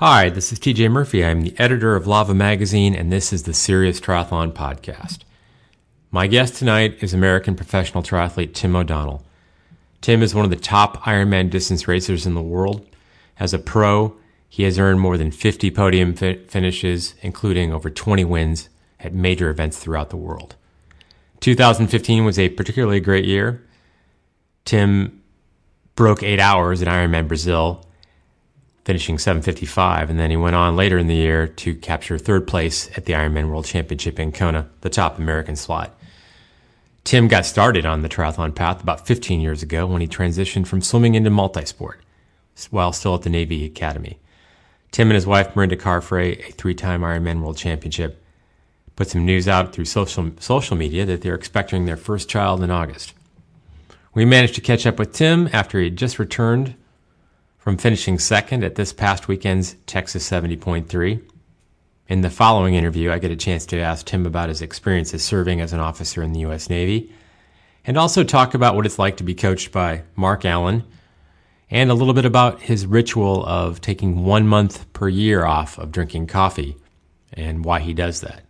Hi, this is TJ Murphy. I'm the editor of Lava Magazine, and this is the Serious Triathlon Podcast. My guest tonight is American professional triathlete Tim O'Donnell. Tim is one of the top Ironman distance racers in the world. As a pro, he has earned more than 50 podium finishes, including over 20 wins at major events throughout the world. 2015 was a particularly great year. Tim broke 8 hours at Ironman Brazil, finishing 7:55, and then he went on later in the year to capture third place at the Ironman World Championship in Kona, the top American slot. Tim got started on the triathlon path about 15 years ago when he transitioned from swimming into multisport while still at the Navy Academy. Tim and his wife, Mirinda Carfrae, a three-time Ironman World Championship, put some news out through social media that they're expecting their first child in August. We managed to catch up with Tim after he had just returned from finishing second at this past weekend's Texas 70.3. In the following interview, I get a chance to ask Tim about his experiences serving as an officer in the U.S. Navy, and also talk about what it's like to be coached by Mark Allen, and a little bit about his ritual of taking 1 month per year off of drinking coffee, and why he does that.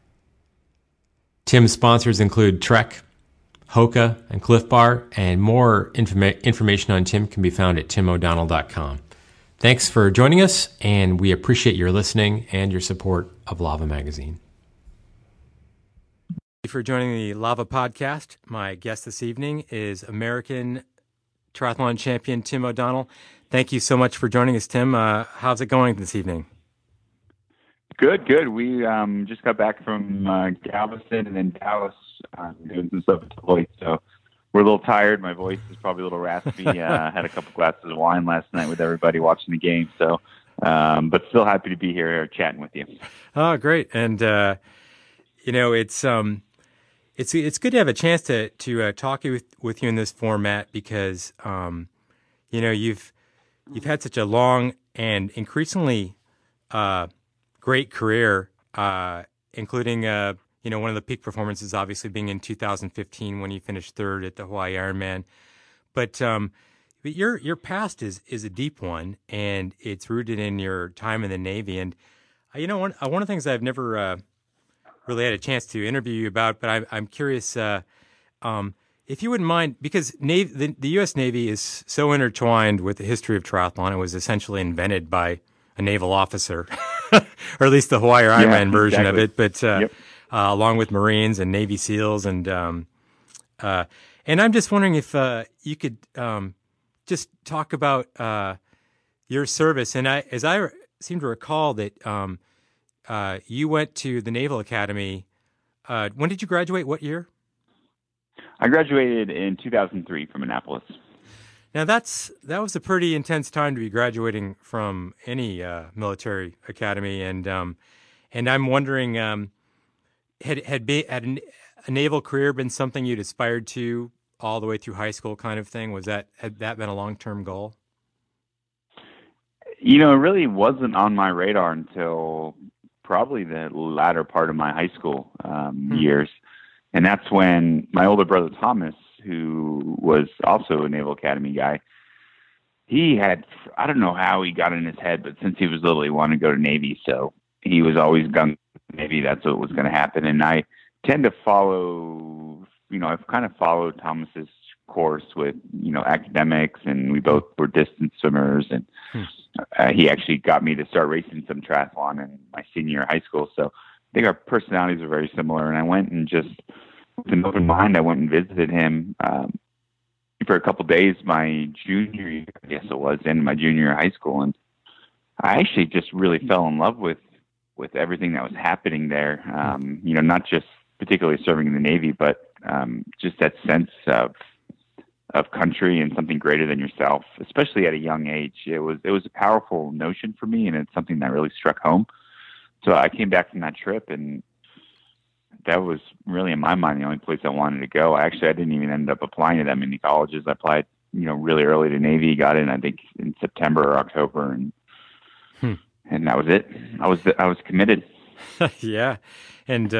Tim's sponsors include Trek, Hoka, and Cliff Bar, and more information on Tim can be found at timodonnell.com. Thanks for joining us, and we appreciate your listening and your support of Lava Magazine. Thank you for joining the Lava Podcast. My guest this evening is American triathlon champion Tim O'Donnell. Thank you so much for joining us, Tim. How's it going this evening? Good. We just got back from Galveston and then Dallas, doing some stuff at Deloitte. So we're a little tired. My voice is probably a little raspy. Had a couple glasses of wine last night with everybody watching the game. So, but still happy to be here chatting with you. Oh, great. And, it's good to have a chance to talk with you in this format because, you've had such a long and increasingly, great career, including, one of the peak performances obviously being in 2015 when you finished third at the Hawaii Ironman. But your past is a deep one, and it's rooted in your time in the Navy. And one of the things I've never really had a chance to interview you about, but I'm curious if you wouldn't mind, because the U.S. Navy is so intertwined with the history of triathlon. It was essentially invented by a naval officer, or at least the Hawaii Ironman version of it. But along with Marines and Navy SEALs, and I'm just wondering if you could just talk about your service. And as I seem to recall that you went to the Naval Academy. When did you graduate? What year? I graduated in 2003 from Annapolis. Now that was a pretty intense time to be graduating from any military academy, and I'm wondering, had a naval career been something you'd aspired to all the way through high school, kind of thing? Had that been a long-term goal? It really wasn't on my radar until probably the latter part of my high school years, and that's when my older brother Thomas, who was also a Naval Academy guy, I don't know how he got in his head, but since he was little, he wanted to go to Navy. So he was always gung Navy. That's what was going to happen. And I tend to follow, I've kind of followed Thomas's course with, academics, and we both were distance swimmers. And he actually got me to start racing some triathlon in my senior year of high school. So I think our personalities are very similar. And I went and just, with an open mind, I went and visited him for a couple of days my junior year, I guess it was, in my junior year of high school. And I actually just really fell in love with everything that was happening there. Not just particularly serving in the Navy, but just that sense of country and something greater than yourself, especially at a young age. It was a powerful notion for me, and it's something that really struck home. So I came back from that trip, and that was really, in my mind, the only place I wanted to go. I didn't even end up applying to that many colleges. I applied, really early to Navy, got in, I think, in September or October, and that was it. I was committed. Yeah. And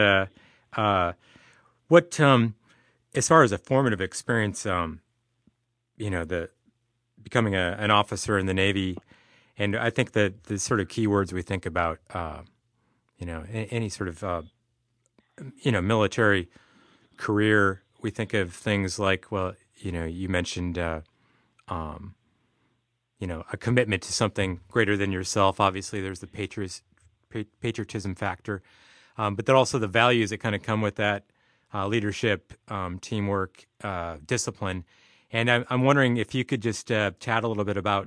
what, as far as a formative experience, the becoming an officer in the Navy And I think that the sort of keywords we think about, any sort of, military career, we think of things like, well, you mentioned, a commitment to something greater than yourself. Obviously, there's the patriotism factor, but then also the values that kind of come with that, leadership, teamwork, discipline. And I'm wondering if you could just chat a little bit about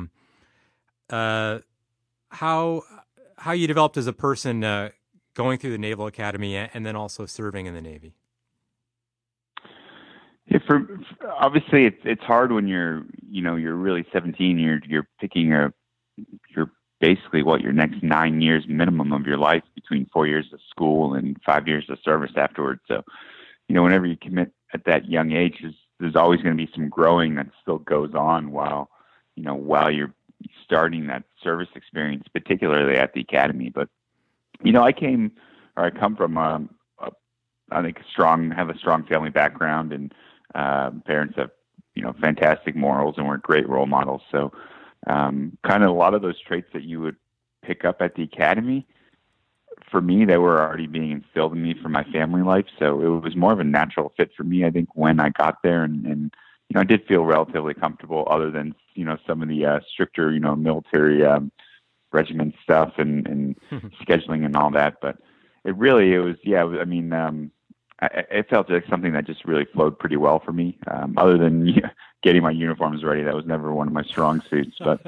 how you developed as a person going through the Naval Academy and then also serving in the Navy. Yeah, obviously it's hard when you're really 17. You're picking your basically your next 9 years minimum of your life between 4 years of school and 5 years of service afterwards. So, whenever you commit at that young age, there's always going to be some growing that still goes on while you're starting that service experience, particularly at the academy. But I come from I think have a strong family background, and parents have fantastic morals and were great role models. So kind of a lot of those traits that you would pick up at the academy, for me, they were already being instilled in me from my family life. So it was more of a natural fit for me, I think, when I got there, and I did feel relatively comfortable, other than some of the stricter military regiment stuff and scheduling and all that. But it was it felt like something that just really flowed pretty well for me. Other than getting my uniforms ready, that was never one of my strong suits. But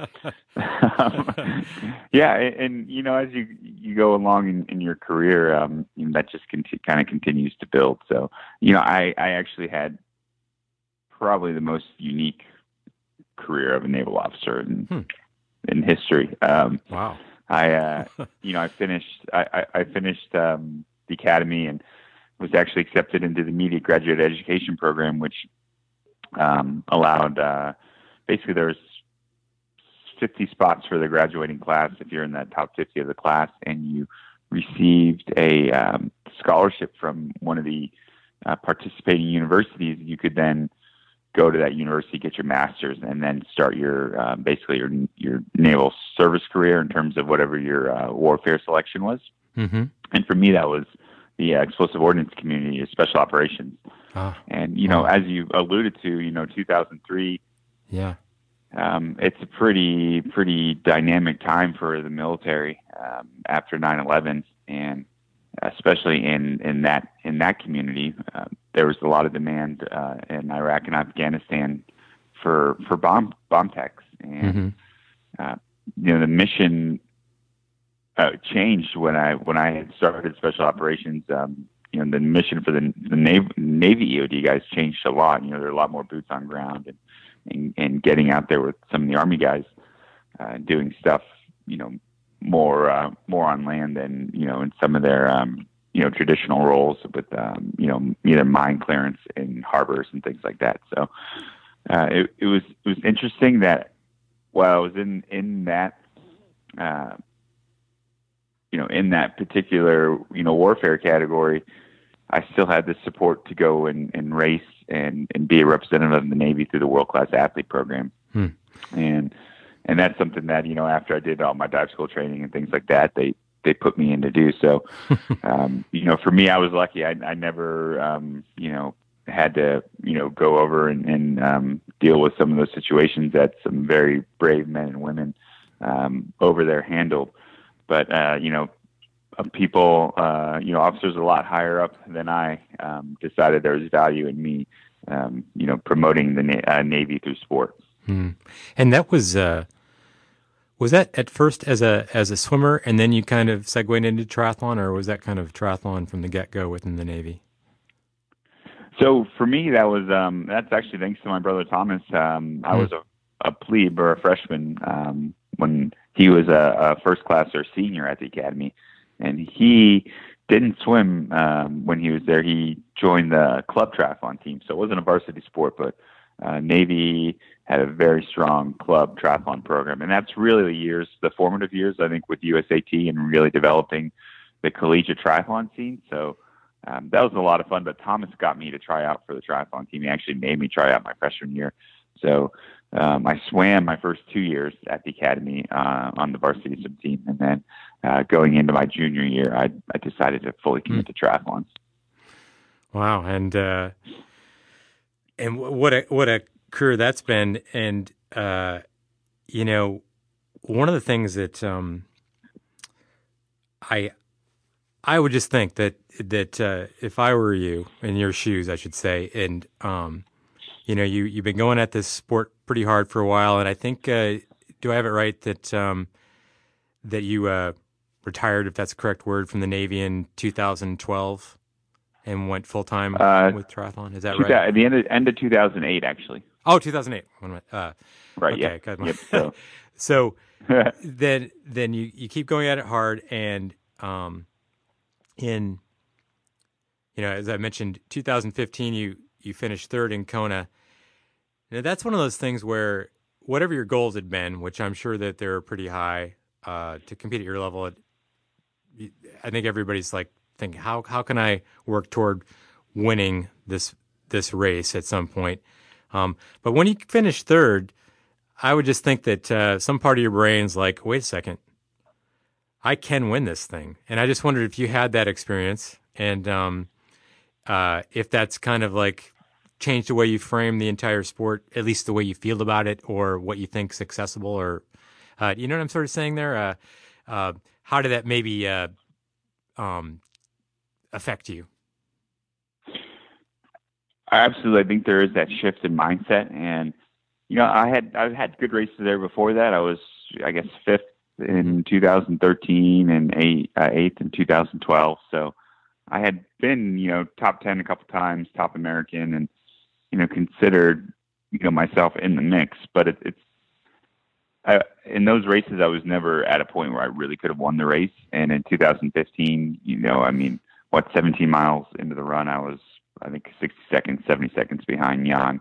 yeah, and as you go along in your career, that just kind of continues to build. So I actually had probably the most unique career of a naval officer in history. Wow. I finished the academy and was actually accepted into the immediate graduate education program, which allowed basically there was 50 spots for the graduating class if you're in that top 50 of the class, and you received a scholarship from one of the participating universities. You could then go to that university, get your master's, and then start your basically your naval service career in terms of whatever your warfare selection was. Mm-hmm. And for me, that was the explosive ordnance community, special operations. And as you alluded to, 2003. Yeah. It's a pretty dynamic time for the military after 9/11, and especially in that community, there was a lot of demand in Iraq and Afghanistan for bomb techs, and the mission changed when I had started special operations. The mission for the Navy EOD guys changed a lot. There are a lot more boots on ground and getting out there with some of the Army guys doing stuff, more on land than in some of their traditional roles with either mine clearance in harbors and things like that. So it was interesting that while I was in that in that particular warfare category, I still had the support to go and race and be a representative of the Navy through the World Class Athlete Program. And that's something that, after I did all my dive school training and things like that, they put me in to do. So, for me, I was lucky. I never, had to, go over and deal with some of those situations that some very brave men and women over there handled. But, people, officers a lot higher up than I decided there was value in me, promoting the Navy through sport. And that was that at first as a swimmer, and then you kind of segued into triathlon, or was that kind of triathlon from the get-go within the Navy? So for me, that was that's actually thanks to my brother Thomas. I was a plebe or a freshman when he was a first class or senior at the academy, and he didn't swim when he was there. He joined the club triathlon team, so it wasn't a varsity sport, but Navy had a very strong club triathlon program, and that's really the formative years, I think, with USAT and really developing the collegiate triathlon scene. So that was a lot of fun. But Thomas got me to try out for the triathlon team. He actually made me try out my freshman year. So I swam my first 2 years at the academy on the varsity swim team, and then going into my junior year, I decided to fully commit to triathlons. Wow, and what a career that's been, and you know, one of the things that I would just think that if I were you in your shoes, I should say, and you know, you've been going at this sport pretty hard for a while, and I think do I have it right that that you retired, if that's the correct word, from the Navy in 2012 and went full time with triathlon? Is that right? At the end of 2008, actually. Oh, 2008. Right. Okay, Yeah. good. Yep, so then you keep going at it hard, and in, you know, as I mentioned, 2015 you finished third in Kona. Now that's one of those things where whatever your goals had been, which I'm sure that they're pretty high to compete at your level, I think everybody's like thinking, how can I work toward winning this race at some point? But when you finish third, I would just think that some part of your brain's like, wait a second, I can win this thing. And I just wondered if you had that experience, and if that's kind of like changed the way you frame the entire sport, at least the way you feel about it, or what you think is accessible, or you know what I'm sort of saying there? How did that maybe affect you? Absolutely. I think there is that shift in mindset, and you know, I've had good races there before that. I was, I guess, fifth in 2013 and eighth in 2012. So I had been, you know, top 10 a couple times, top American, and you know, considered, you know, myself in the mix. But in those races, I was never at a point where I really could have won the race. And in 2015, you know, I mean, 17 miles into the run, I was, I think, 60 seconds, 70 seconds behind Jan.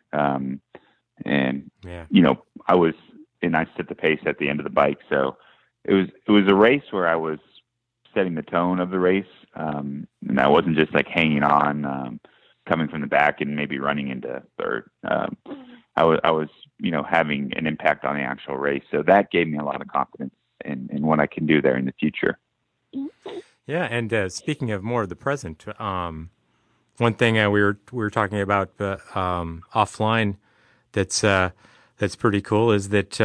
And, yeah, you know, I set the pace at the end of the bike. So it was a race where I was setting the tone of the race. And I wasn't just like hanging on, coming from the back and maybe running into third. I was, you know, having an impact on the actual race. So that gave me a lot of confidence in what I can do there in the future. Yeah. And speaking of more of the present, one thing we were talking about offline that's pretty cool is that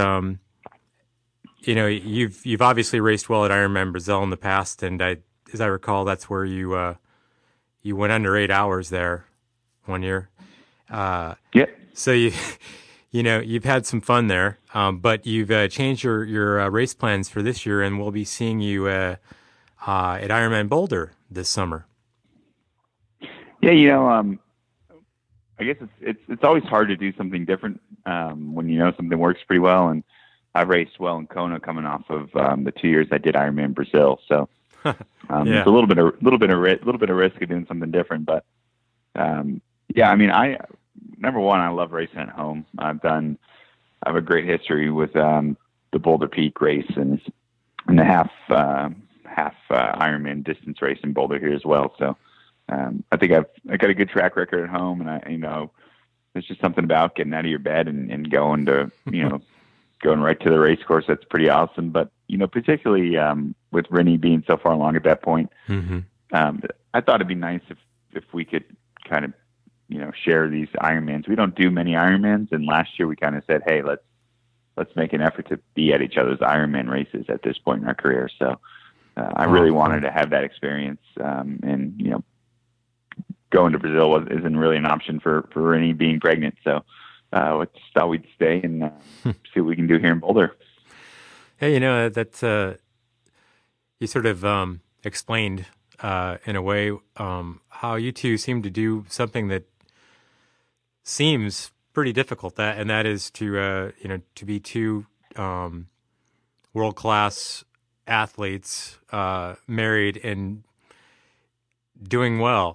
you know, you've obviously raced well at Ironman Brazil in the past, and as I recall, that's where you went under 8 hours there one year. Yeah. So you know, you've had some fun there, but you've changed your race plans for this year, and we'll be seeing you at Ironman Boulder this summer. Yeah, you know, I guess it's always hard to do something different when you know something works pretty well. And I've raced well in Kona coming off of the 2 years I did Ironman Brazil, so yeah. It's a little bit of risk of doing something different. But yeah, I mean, number one, I love racing at home. I have a great history with the Boulder Peak race and the half Ironman distance race in Boulder here as well. So I think I got a good track record at home, and you know, there's just something about getting out of your bed and going to, you know, going right to the race course. That's pretty awesome. But you know, particularly with Rennie being so far along at that point, mm-hmm. I thought it'd be nice if we could kind of, you know, share these Ironmans. We don't do many Ironmans, and last year we kind of said, hey, let's make an effort to be at each other's Ironman races at this point in our career. So I really wanted to have that experience, and you know, going to Brazil isn't really an option for Rennie being pregnant. So I thought we'd stay and see what we can do here in Boulder. Hey, you know, that you sort of explained in a way how you two seem to do something that seems pretty difficult, and that is to you know, to be two world-class athletes married and doing well.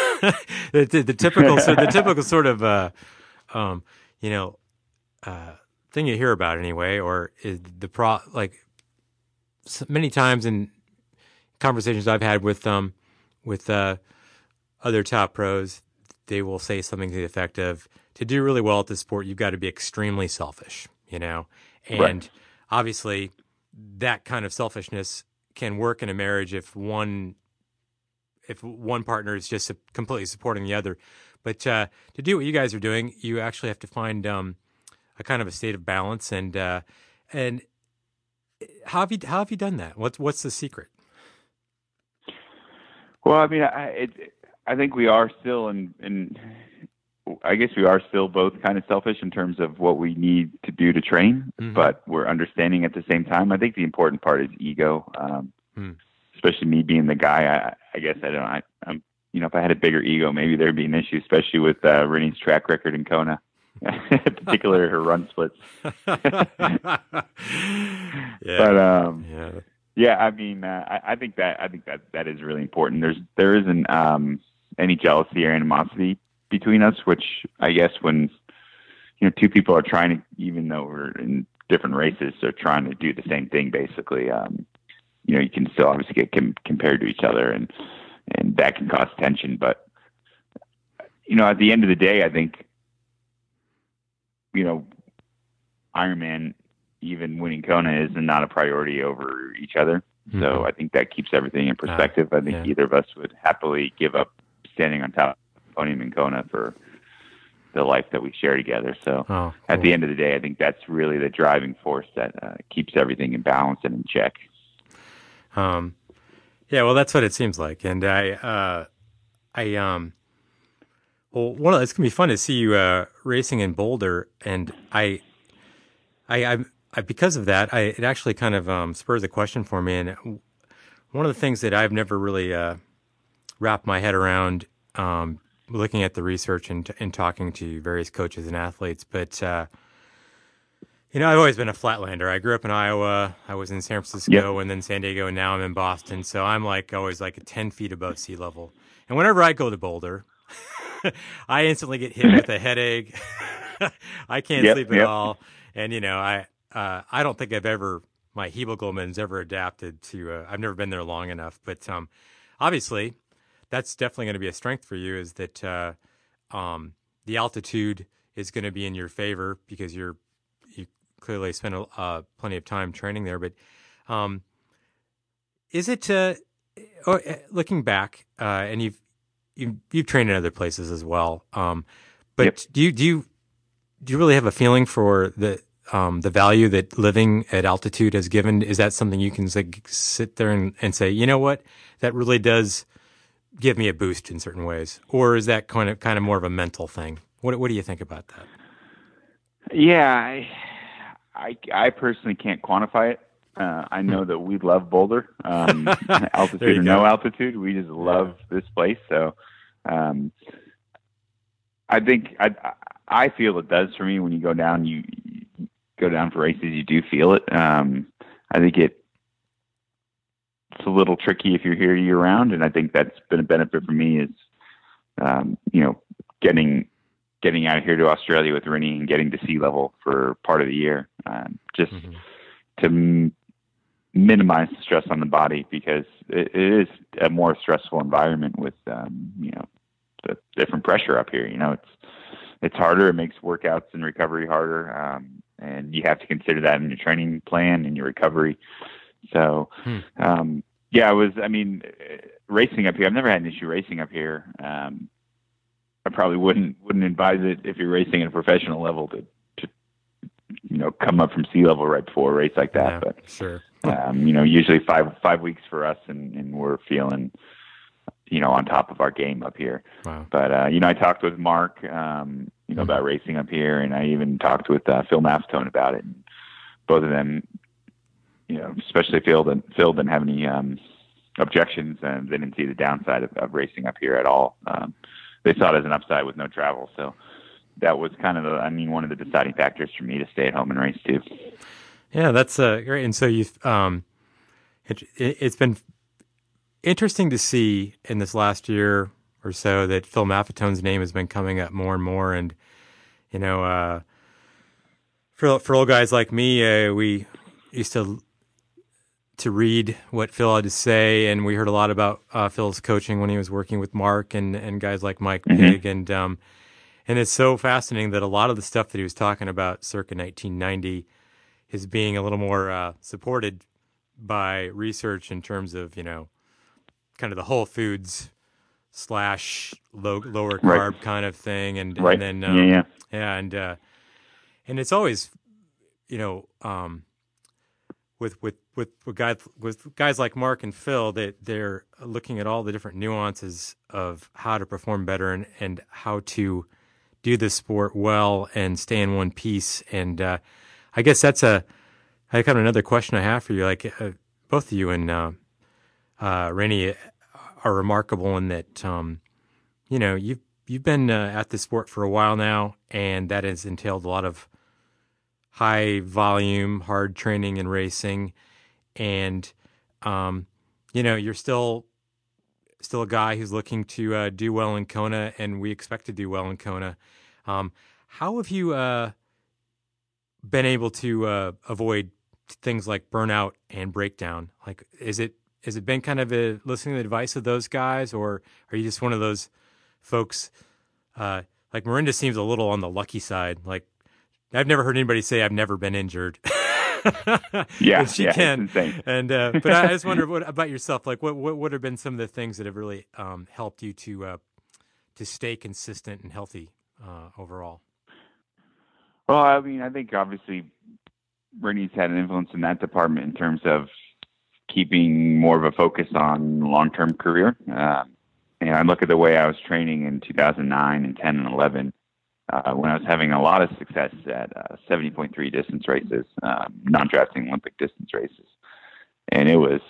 the typical sort of you know, thing you hear about anyway, or is like many times in conversations I've had with other top pros, they will say something to the effect of to do really well at this sport, you've got to be extremely selfish, and Right. obviously that kind of selfishness can work in a marriage if one partner is just completely supporting the other. But to do what you guys are doing, you actually have to find a kind of a state of balance. And how have you done that? What's the secret? Well, I mean, I think we are still I guess we are still both kind of selfish in terms of what we need to do to train, but we're understanding at the same time. I think the important part is ego, especially me being the guy. I guess I'm, if I had a bigger ego, maybe there'd be an issue, especially with Rennie's track record in Kona, particularly her run splits. Yeah, I mean, I think that is really important. There isn't any jealousy or animosity between us, which I guess when two people are trying to, even though we're in different races, they're trying to do the same thing basically. You can still obviously get compared to each other, and that can cause tension. But at the end of the day, I think Ironman, even winning Kona, is not a priority over each other. Mm-hmm. So I think that keeps everything in perspective. I think either of us would happily give up standing on top of the podium in Kona for the life that we share together. So at the end of the day, I think that's really the driving force that keeps everything in balance and in check. Yeah, well, that's what it seems like. And well, it's gonna be fun to see you racing in Boulder, and I because of that, it actually kind of spurs a question for me. And one of the things that I've never really wrapped my head around, looking at the research and talking to various coaches and athletes, but I've always been a flatlander. I grew up in Iowa. I was in San Francisco and then San Diego, and now I'm in Boston. So I'm always 10 feet above sea level. And whenever I go to Boulder, I instantly get hit with a headache. I can't sleep at all. And, I don't think my hemoglobin's ever adapted to, I've never been there long enough. But obviously, that's definitely going to be a strength for you, is that the altitude is going to be in your favor because you clearly spend plenty of time training there. But is it looking back, and you've trained in other places as well, but do you really have a feeling for the value that living at altitude has given? Is that something you can sit there and say, you know what, that really does give me a boost in certain ways? Or is that kind of more of a mental thing? What do you think about that? Yeah, I personally can't quantify it. I know that we love Boulder, altitude or no altitude. We just love this place. So I think I feel it does for me. When you go down, you go down for races, you do feel it. I think it's a little tricky if you're here year round, and I think that's been a benefit for me is, getting out here to Australia with Rennie and getting to sea level for part of the year, to minimize the stress on the body, because it is a more stressful environment with, the different pressure up here. It's harder. It makes workouts and recovery harder. And you have to consider that in your training plan and your recovery. So, racing up here, I've never had an issue racing up here. I probably wouldn't advise it if you're racing at a professional level to come up from sea level right before a race like that. Yeah, but sure. Usually 5 weeks for us, and we're feeling, on top of our game up here. Wow. But I talked with Mark, about racing up here, and I even talked with Phil Maffetone about it. And both of them, especially Phil didn't have any objections, and they didn't see the downside of racing up here at all. They saw it as an upside with no travel. So that was kind of one of the deciding factors for me to stay at home and race too. Yeah, that's great. And so you've, it's been interesting to see in this last year or so that Phil Maffetone's name has been coming up more and more. And, for old guys like me, we used to read what Phil had to say, and we heard a lot about Phil's coaching when he was working with Mark and guys like Mike Big, and And it's so fascinating that a lot of the stuff that he was talking about circa 1990 is being a little more supported by research in terms of, kind of the whole foods / lower carb kind of thing. And then, and it's always, with guys like Mark and Phil, they're looking at all the different nuances of how to perform better and how to do the sport well and stay in one piece. And I guess that's I kind of another question I have for you. Like both of you and Rennie are remarkable in that you've been at the sport for a while now, and that has entailed a lot of high volume, hard training and racing. And, you're still a guy who's looking to do well in Kona, and we expect to do well in Kona. How have you been able to avoid things like burnout and breakdown? Like, has it been kind of listening to the advice of those guys, or are you just one of those folks? Like Mirinda seems a little on the lucky side. Like, I've never heard anybody say I've never been injured. She can. It's insane. And but I just wonder, what about yourself? Like, what have been some of the things that have really helped you to stay consistent and healthy overall? Well, I mean, I think obviously Bernie's had an influence in that department in terms of keeping more of a focus on long-term career. And I look at the way I was training in 2009 and 10 and 11. When I was having a lot of success at 70.3 distance races, non-drafting Olympic distance races, and it was,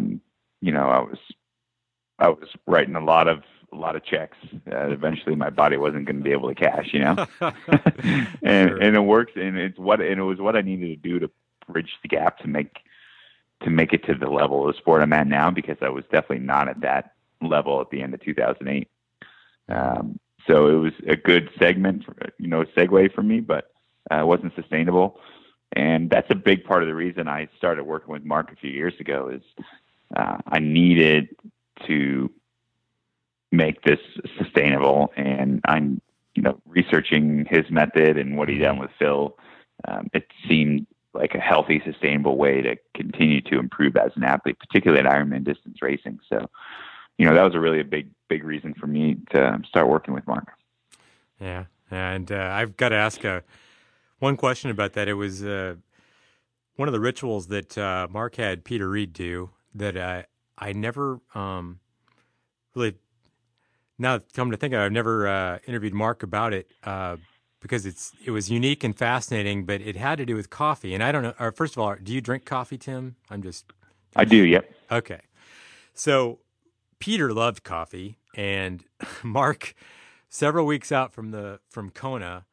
I was writing a lot of checks. Eventually, my body wasn't going to be able to cash, and Sure. And it worked, and it was what I needed to do to bridge the gap to make it to the level of the sport I'm at now, because I was definitely not at that level at the end of 2008. So it was a good segue for me, but it wasn't sustainable. And that's a big part of the reason I started working with Mark a few years ago is I needed to make this sustainable. And I'm, researching his method and what he done with Phil. It seemed like a healthy, sustainable way to continue to improve as an athlete, particularly at Ironman distance racing. So, that was a big reason for me to start working with Mark. Yeah. And I've got to ask one question about that. It was one of the rituals that Mark had Peter Reed do that I never really, now come to think of it, I've never interviewed Mark about it because it was unique and fascinating, but it had to do with coffee. And I don't know, first of all, do you drink coffee, Tim? I do, yep. Okay. So Peter loved coffee, and Mark, several weeks out from Kona,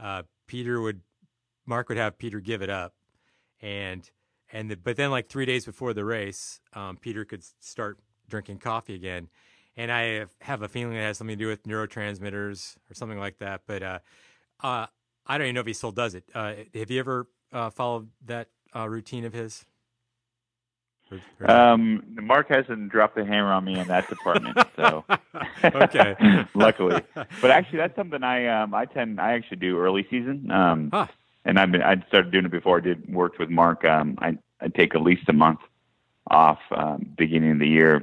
Mark would have Peter give it up, but then like 3 days before the race, Peter could start drinking coffee again, and I have a feeling it has something to do with neurotransmitters or something like that. But I don't even know if he still does it. Have you ever followed that routine of his? Mark hasn't dropped the hammer on me in that department, so okay. Luckily, but actually, that's something I actually do early season. And I'd started doing it before I worked with Mark. I take at least a month off beginning of the year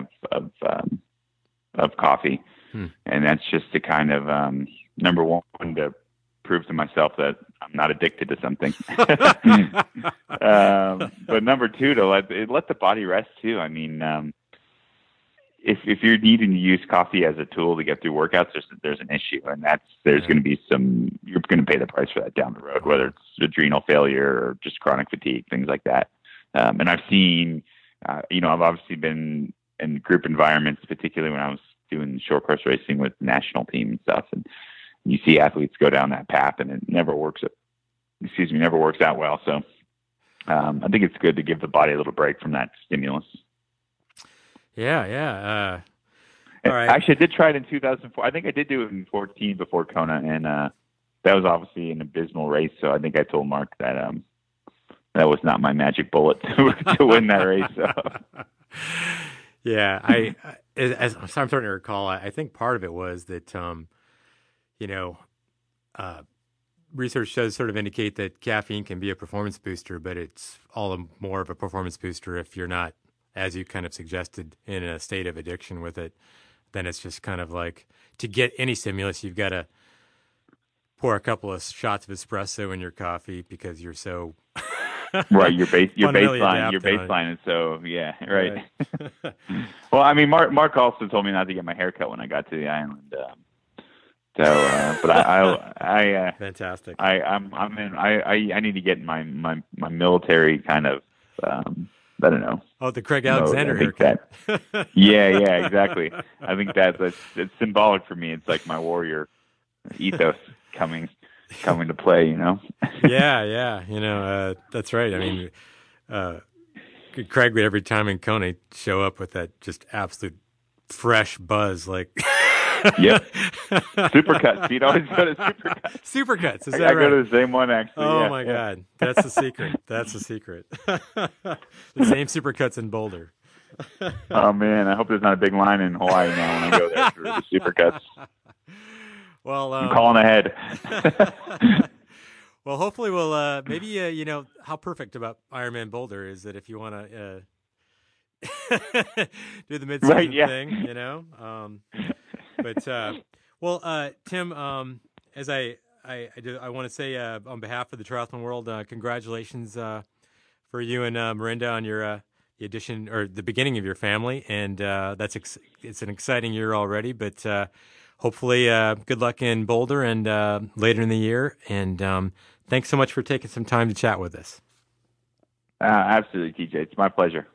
of coffee, and that's just to kind of number one, to prove to myself that I'm not addicted to something. But number two, to let the body rest too. I mean, if you're needing to use coffee as a tool to get through workouts, there's an issue, and there's going to be you're going to pay the price for that down the road, whether it's adrenal failure or just chronic fatigue, things like that. And I've seen, I've obviously been in group environments, particularly when I was doing short course racing with the national team and stuff, and you see athletes go down that path, and it never works out well. So I think it's good to give the body a little break from that stimulus. Yeah. All right. Actually, I did try it in 2004. I think I did do it in 2014 before Kona, and that was obviously an abysmal race. So I think I told Mark that that was not my magic bullet to win that race. So. Yeah, as I'm starting to recall, I think part of it was that research does sort of indicate that caffeine can be a performance booster, but it's all more of a performance booster if you're not, as you kind of suggested, in a state of addiction with it. Then it's just kind of like, to get any stimulus, you've got to pour a couple of shots of espresso in your coffee because you're so right. Your baseline is so right. Well, I mean, Mark also told me not to get my hair cut when I got to the island. But I fantastic. I need to get my military kind of I don't know. Oh, the Craig Alexander haircut. Yeah, exactly. I think it's symbolic for me. It's like my warrior ethos coming to play, you know? Yeah. That's right. I mean, Craig would every time in Kona show up with that just absolute fresh buzz, like. Yep. Supercuts. You'd always go to Supercuts. Supercuts. Is that right? I go to the same one, actually. Oh, my God. That's the secret. That's the secret. The same Supercuts in Boulder. Oh, man. I hope there's not a big line in Hawaii now when I go there for the Supercuts. Well, I'm calling ahead. Well, hopefully we'll maybe, how perfect about Ironman Boulder is that if you want to do the mid-season thing, But Tim, as I want to say on behalf of the triathlon world, congratulations for you and Mirinda on your the addition or the beginning of your family, and it's an exciting year already. But hopefully, good luck in Boulder and later in the year. And thanks so much for taking some time to chat with us. Absolutely, TJ. It's my pleasure.